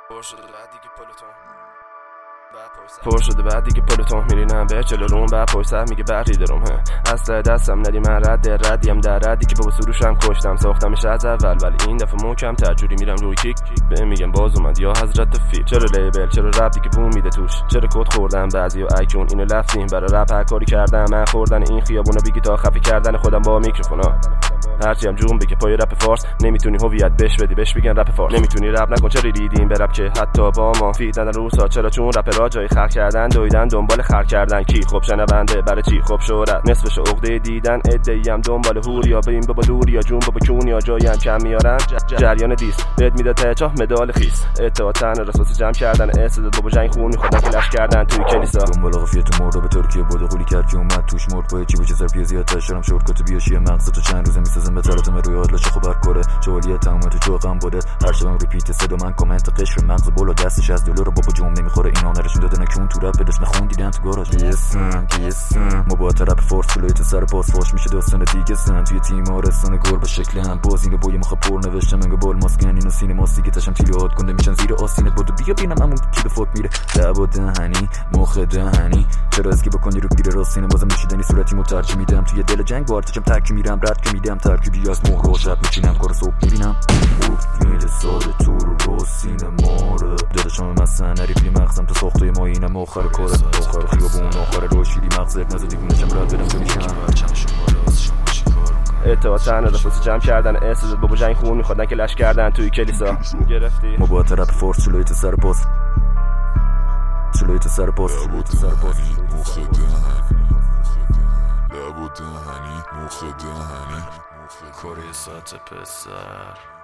پر شده بعد دیگه پلوتون میرینم به جلو روم بعد پشت میگه بریدرم اصلا دستم ندی من ردیم در ردی که بابا سروشم کشتم ساختمش از اول ولی این دفعه محکم ترجوری میرم روی کیک به میگم باز اومد یا حضرت فیل چرا لیبل چرا رپ دیگه بوم میده توش چرا کد خوردم بعضی و ایکون اینو لفتیم برای رپ هر کاری کردم من خوردن این خیابونو بیگی تا خفی کردن خودم با میکروفونا هرچی هم جون بگه پای رپ فارس نمیتونی هویت بش بگن رپ فارس نمیتونی رپ نکن چرا ریدیم برپ که حتی با ما فیدن روسا چرا چون رپ را جای خلق کردن دویدن دنبال خر کردن کی خب شنونده برای چی خب شهرت نصفش عقده دیدن ادعیم دنبال هوریا به این بابا دوریا جون بابا کونیا جایی هم کم میارن جریان دیس بهت میداد ته چاه مدال خیس اتحاد تن رسوس جمع کردن استعداد بابا جنگ خون میخواد کلش کردن توی کلیسا دنبال قافیه تو مرد به ترکیه بود قولی کرد که اومد توش مرد با چی بوجه زرپی زیاد تشرم شورت بیاشی مغز تو چند روزه میسازم به طراتم روی آدلش خبر کره شوالیه تمام تو جو غم بوده هر شبم ریپیت صدا من کامنت قشر مغز بالا دستش از دلار بابا جون نمیخوره اینا نرشون دادن که اون تو رپ بدش نخون دیدن تو گاراژ گیسم مبات رپ فورس فلویت سر پاس فاش میشه داستان دیگه سن توی تیم آرستان گور به شکل هم باز اینو بوی مخ پر نوشتم انگار بال ماسکن اینو سینما سیگه تشم تیلوات کنده میشن زیر آستینت بودو بیا ببینم همون کی به فوت میره لب دهنی مخ دهنی چرا از کی بکنی رو گیر راستین بازم نشیدنی صورتی مترجم میدم توی دل جنگ بارتچم تک میرم رد که میدم ترکیبی از مهر و شب میچینم کار صبح میبینم میل ساده تو رو سینما رو داداشم مثلا نریفی مغزم تو ساخته ما اینم آخر کار آخر خیابون آخر روشیری مغزت نزدی گونه‌شم رد بدم تو میشم اتحاد تن رسوس جمع کردن استعداد بابا جنگ خون میخوادن که لش کردن توی کلیسا گرفتی مبات رپ فورس شلویت سر پاس شلویت سر پاس لب و دهنی مخ دهنی کاری ساعت پسر